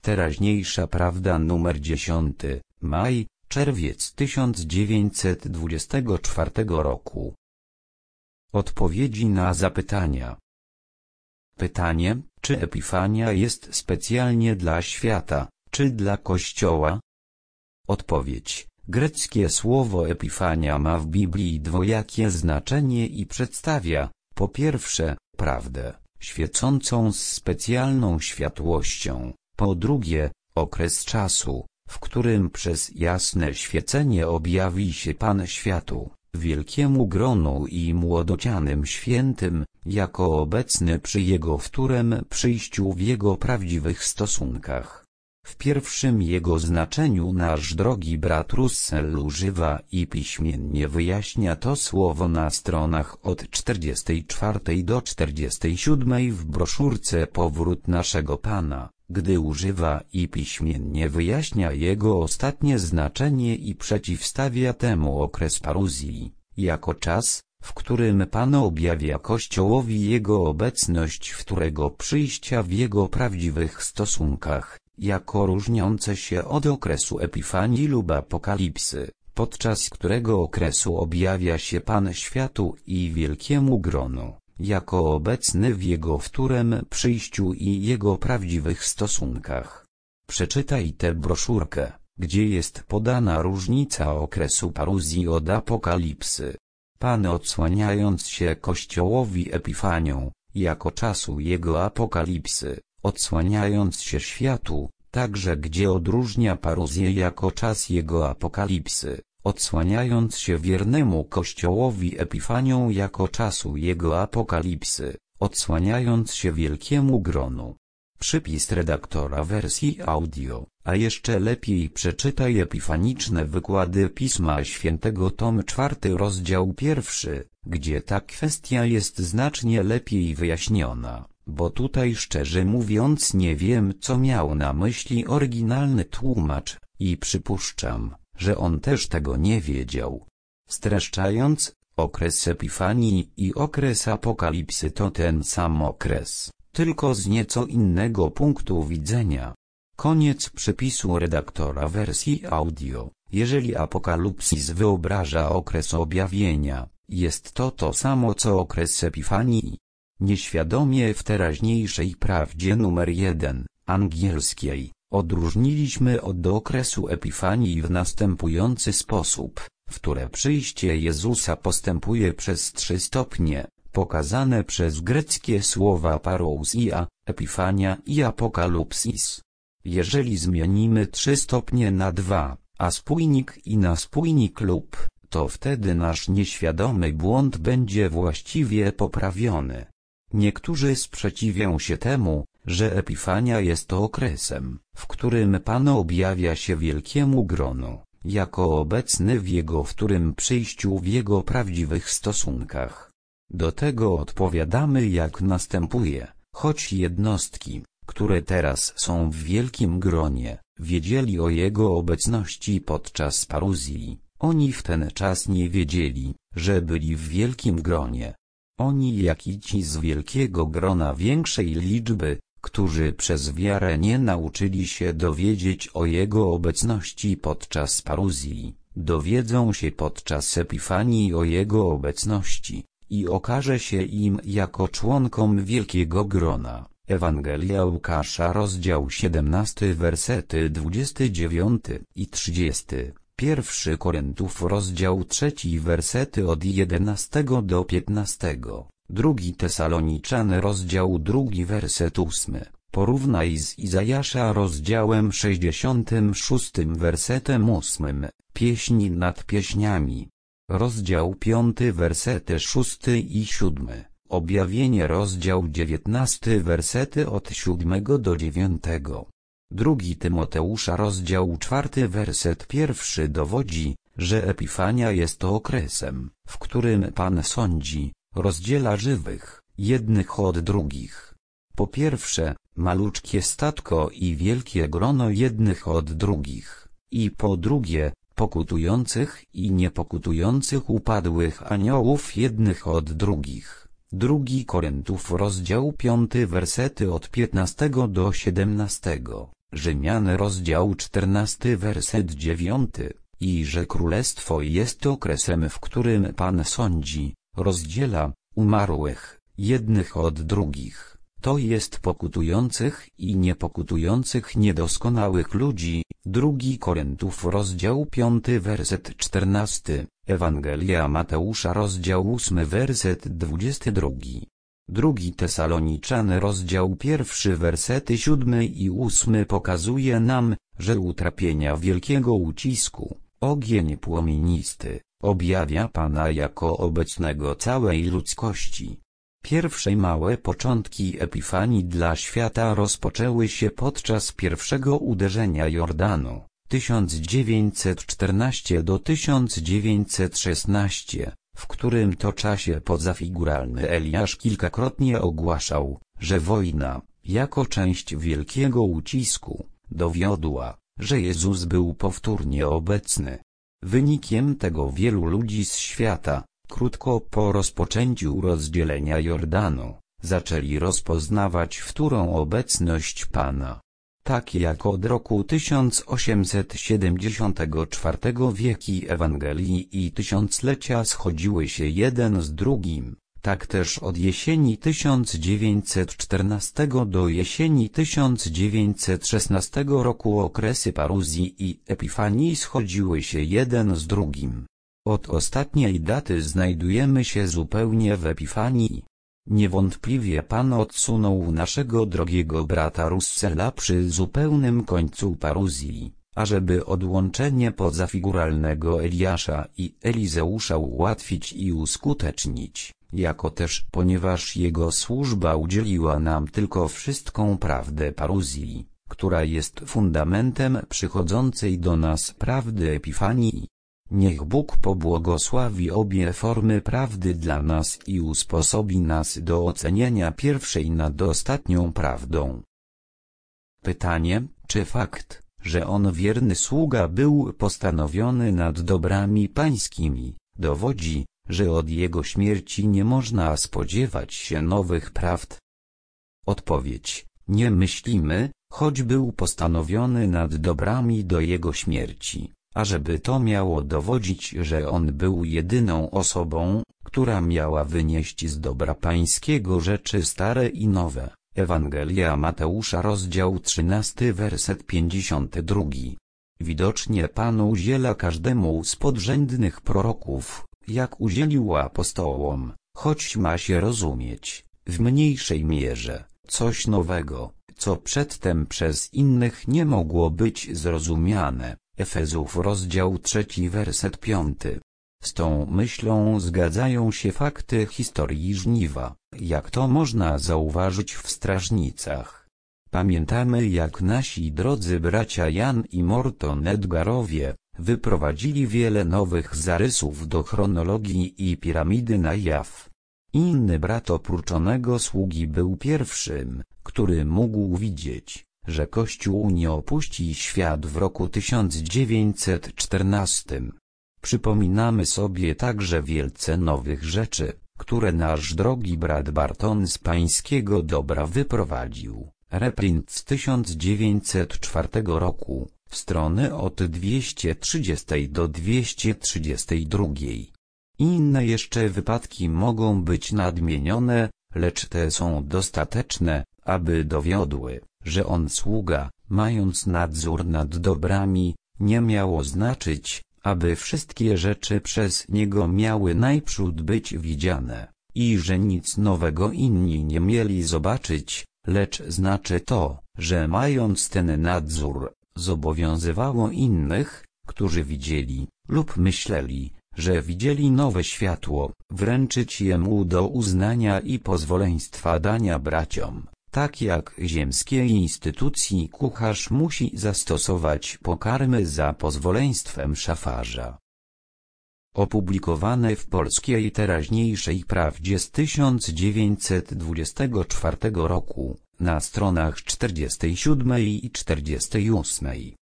Teraźniejsza prawda numer 10, maj, czerwiec 1924 roku. Odpowiedzi na zapytania. Pytanie, czy Epifania jest specjalnie dla świata, czy dla Kościoła? Odpowiedź. Greckie słowo Epifania ma w Biblii dwojakie znaczenie i przedstawia, po pierwsze, prawdę, świecącą z specjalną światłością, po drugie, okres czasu, w którym przez jasne świecenie objawi się Pan światu, wielkiemu gronu i młodocianym świętym, jako obecny przy Jego wtórnym przyjściu w Jego prawdziwych stosunkach. W pierwszym jego znaczeniu nasz drogi brat Russell używa i piśmiennie wyjaśnia to słowo na stronach od 44 do 47 w broszurce Powrót naszego Pana, gdy używa i piśmiennie wyjaśnia jego ostatnie znaczenie i przeciwstawia temu okres paruzji, jako czas, w którym Pan objawia Kościołowi Jego obecność wtórnego przyjścia w Jego prawdziwych stosunkach, jako różniące się od okresu Epifanii lub Apokalipsy, podczas którego okresu objawia się Pan światu i wielkiemu gronu, jako obecny w Jego wtórnym przyjściu i Jego prawdziwych stosunkach. Przeczytaj tę broszurkę, gdzie jest podana różnica okresu paruzji od Apokalipsy. Pan odsłaniając się Kościołowi Epifanią, jako czasu jego apokalipsy, odsłaniając się światu, także gdzie odróżnia paruzję jako czas jego apokalipsy, odsłaniając się wiernemu Kościołowi Epifanią jako czasu jego apokalipsy, odsłaniając się wielkiemu gronu. Przypis redaktora wersji audio, a jeszcze lepiej przeczytaj epifaniczne wykłady Pisma Świętego tom 4 rozdział 1, gdzie ta kwestia jest znacznie lepiej wyjaśniona, bo tutaj szczerze mówiąc nie wiem co miał na myśli oryginalny tłumacz, i przypuszczam, że on też tego nie wiedział. Streszczając, okres Epifanii i okres Apokalipsy to ten sam okres, tylko z nieco innego punktu widzenia. Koniec przypisu redaktora wersji audio. Jeżeli Apokalipsys wyobraża okres objawienia, jest to samo co okres Epifanii. Nieświadomie w teraźniejszej prawdzie numer 1, angielskiej, odróżniliśmy od okresu Epifanii w następujący sposób, w które przyjście Jezusa postępuje przez 3 stopnie, pokazane przez greckie słowa parousia, Epifania i Apokalipsis. Jeżeli zmienimy 3 stopnie na 2, a spójnik i na spójnik lub, to wtedy nasz nieświadomy błąd będzie właściwie poprawiony. Niektórzy sprzeciwią się temu, że Epifania jest okresem, w którym Pan objawia się wielkiemu gronu, jako obecny w Jego wtórnym przyjściu w Jego prawdziwych stosunkach. Do tego odpowiadamy jak następuje, choć jednostki, które teraz są w wielkim gronie, wiedzieli o Jego obecności podczas paruzji, oni w ten czas nie wiedzieli, że byli w wielkim gronie. Oni jak i ci z wielkiego grona większej liczby, którzy przez wiarę nie nauczyli się dowiedzieć o Jego obecności podczas paruzji, dowiedzą się podczas Epifanii o Jego obecności, i okaże się im jako członkom wielkiego grona. Ewangelia Łukasza rozdział 17 wersety 29 i 30, 1 Koryntiów rozdział 3 wersety od 11 do 15, 2 Tesaloniczan rozdział 2 werset 8, porównaj z Izajasza rozdziałem 66 wersetem 8, pieśni nad pieśniami. Rozdział 5 wersety 6 i 7, objawienie rozdział 19 wersety od 7 do 9. 2 Tymoteusza rozdział 4 werset 1 dowodzi, że Epifania jest okresem, w którym Pan sądzi, rozdziela żywych, jednych od drugich. Po pierwsze, maluczkie statko i wielkie grono jednych od drugich, i po drugie, pokutujących i niepokutujących upadłych aniołów jednych od drugich. 2 Koryntiów rozdział 5 wersety od 15 do 17. Rzymian rozdział 14 werset 9, i że królestwo jest okresem, w którym Pan sądzi, rozdziela umarłych, jednych od drugich, to jest pokutujących i niepokutujących niedoskonałych ludzi. 2 Koryntiów rozdział 5 werset 14, Ewangelia Mateusza rozdział 8 werset 22. 2 Tesaloniczan rozdział 1 wersety 7 i 8 pokazuje nam, że utrapienia wielkiego ucisku, ogień płomienisty, objawia Pana jako obecnego całej ludzkości. Pierwsze małe początki Epifanii dla świata rozpoczęły się podczas pierwszego uderzenia Jordanu, 1914 do 1916, w którym to czasie pozafiguralny Eliasz kilkakrotnie ogłaszał, że wojna, jako część wielkiego ucisku, dowiodła, że Jezus był powtórnie obecny. Wynikiem tego wielu ludzi z świata, krótko po rozpoczęciu rozdzielenia Jordanu, zaczęli rozpoznawać wtórną obecność Pana. Tak jak od roku 1874 wieki Ewangelii i tysiąclecia schodziły się jeden z drugim, tak też od jesieni 1914 do jesieni 1916 roku okresy paruzji i Epifanii schodziły się jeden z drugim. Od ostatniej daty znajdujemy się zupełnie w Epifanii. Niewątpliwie Pan odsunął naszego drogiego brata Russella przy zupełnym końcu paruzji, ażeby odłączenie pozafiguralnego Eliasza i Elizeusza ułatwić i uskutecznić, jako też ponieważ jego służba udzieliła nam tylko wszystką prawdę paruzji, która jest fundamentem przychodzącej do nas prawdy Epifanii. Niech Bóg pobłogosławi obie formy prawdy dla nas i usposobi nas do ocenienia pierwszej nad ostatnią prawdą. Pytanie, czy fakt, że on wierny sługa był postanowiony nad dobrami pańskimi, dowodzi, że od jego śmierci nie można spodziewać się nowych prawd? Odpowiedź: nie myślimy, choć był postanowiony nad dobrami do jego śmierci, ażeby to miało dowodzić, że on był jedyną osobą, która miała wynieść z dobra pańskiego rzeczy stare i nowe. Ewangelia Mateusza rozdział 13 werset 52. Widocznie Pan udziela każdemu z podrzędnych proroków, jak udzielił apostołom, choć ma się rozumieć, w mniejszej mierze, coś nowego, co przedtem przez innych nie mogło być zrozumiane. Efezów rozdział 3 werset 5. Z tą myślą zgadzają się fakty historii żniwa, jak to można zauważyć w strażnicach. Pamiętamy, jak nasi drodzy bracia Jan i Morton Edgarowie wyprowadzili wiele nowych zarysów do chronologii i piramidy na jaw. Inny brat oprócz onego sługi był pierwszym, który mógł widzieć, że Kościół nie opuści świat w roku 1914. Przypominamy sobie także wielce nowych rzeczy, które nasz drogi brat Barton z pańskiego dobra wyprowadził. Reprint z 1904 roku, strony od 230 do 232. Inne jeszcze wypadki mogą być nadmienione, lecz te są dostateczne, aby dowiodły, że on sługa, mając nadzór nad dobrami, nie miało znaczyć, aby wszystkie rzeczy przez niego miały najprzód być widziane, i że nic nowego inni nie mieli zobaczyć, lecz znaczy to, że mając ten nadzór, zobowiązywało innych, którzy widzieli, lub myśleli, że widzieli nowe światło, wręczyć jemu do uznania i pozwoleństwa dania braciom, tak jak ziemskiej instytucji kucharz musi zastosować pokarmy za pozwoleństwem szafarza. Opublikowane w Polskiej Teraźniejszej Prawdzie z 1924 roku, na stronach 47 i 48.